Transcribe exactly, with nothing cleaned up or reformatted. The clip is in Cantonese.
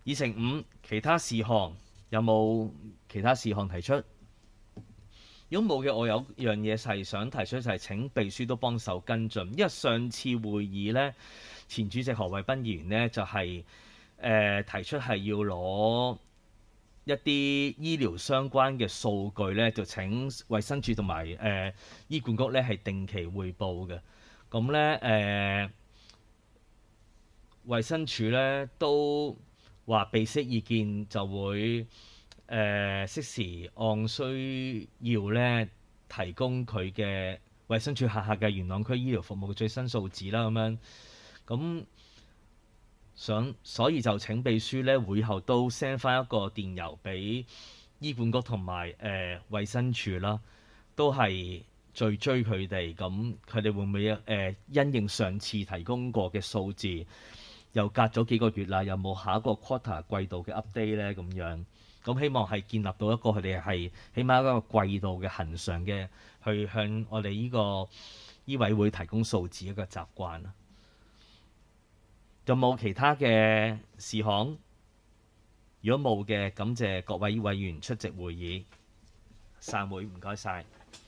議程五其他事項有冇其他事項提出？如果冇嘅，我有樣嘢係想提出，就係請秘書都幫手跟進，因為上次會議呢，前主席何惠斌議員呢就係、呃、提出係要攞一啲醫療相關嘅數據呢，就請衛生署同埋誒醫管局呢係定期匯報嘅。咁呢，誒、呃、衛生署呢都話備悉意見就會。誒、呃、適時按需要咧提供佢嘅衛生署轄下嘅元朗區醫療服務嘅最新數字啦，咁樣咁想，所以就請秘書咧會後都 send 翻一個電郵俾醫管局同埋誒衛生署啦，都係追追佢哋，咁佢哋會唔會誒、呃、因應上次提供過嘅數字，又隔咗幾個月啦，有冇下一個 quarter 季度嘅 update 咧？咁樣。咁希望係建立到一個佢哋係起碼一個季度嘅恆常嘅，去向我哋呢個醫委會提供數字一個習慣啦。有冇其他嘅事項？如果冇嘅，感謝各位委員出席會議，散會，唔該晒。